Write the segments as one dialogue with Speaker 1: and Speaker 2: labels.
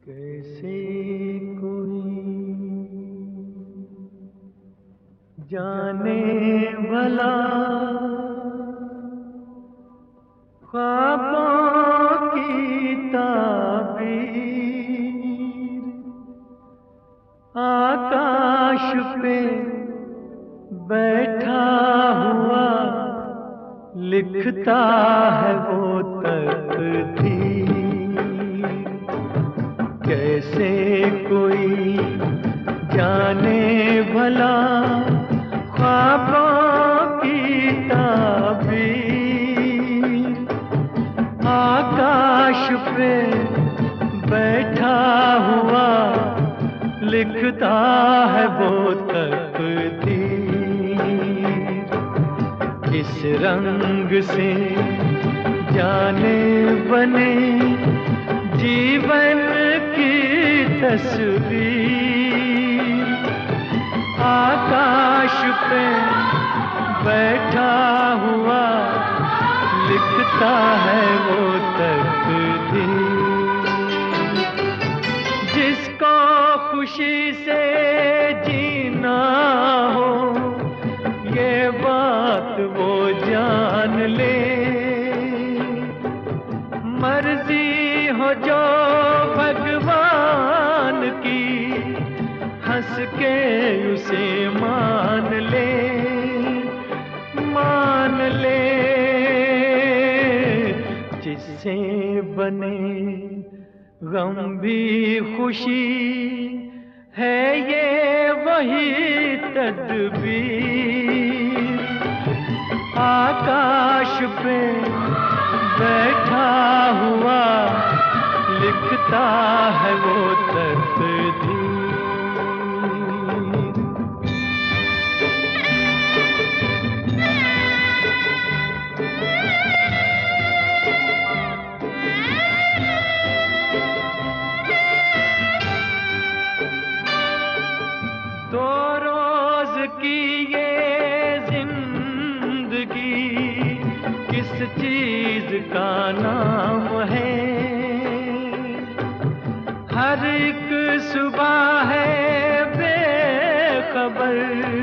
Speaker 1: कैसे कोई जाने भला ख्वाबों की ताबीर आकाश पे बैठा हुआ लिखता है वो तकदीर। कैसे कोई जाने भला ख्वाबों की ताबीर आकाश पे बैठा हुआ लिखता है वो तकदीर। किस रंग से जाने बने जीवन की तस्वीर आकाश पे बैठा हुआ लिखता है वो तकदीर। जिसको खुशी से जीना हो ये बात वो जान ले। मर्जी हो जो भगवान की हंस के उसे मान ले, मान ले। जिससे बने गम भी खुशी है ये वही तदबीर आकाश पे बैठा हुआ लिखता है वो तकदीर। दो रोज की ये जिंदगी किस चीज का नाम है। हर एक सुबह है बेखबर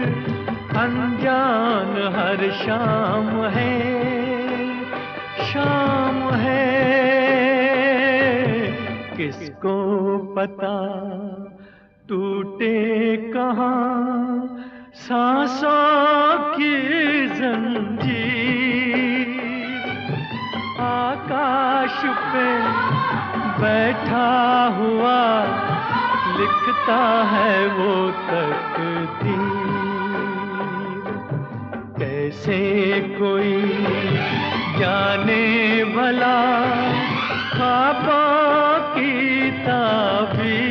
Speaker 1: अनजान हर शाम है, शाम है। किसको पता टूटे कहाँ सांसों की जंजीर आकाश पे बैठा हुआ लिखता है वो तकदीर। कैसे कोई जाने भला ख्वाबों की ताबीर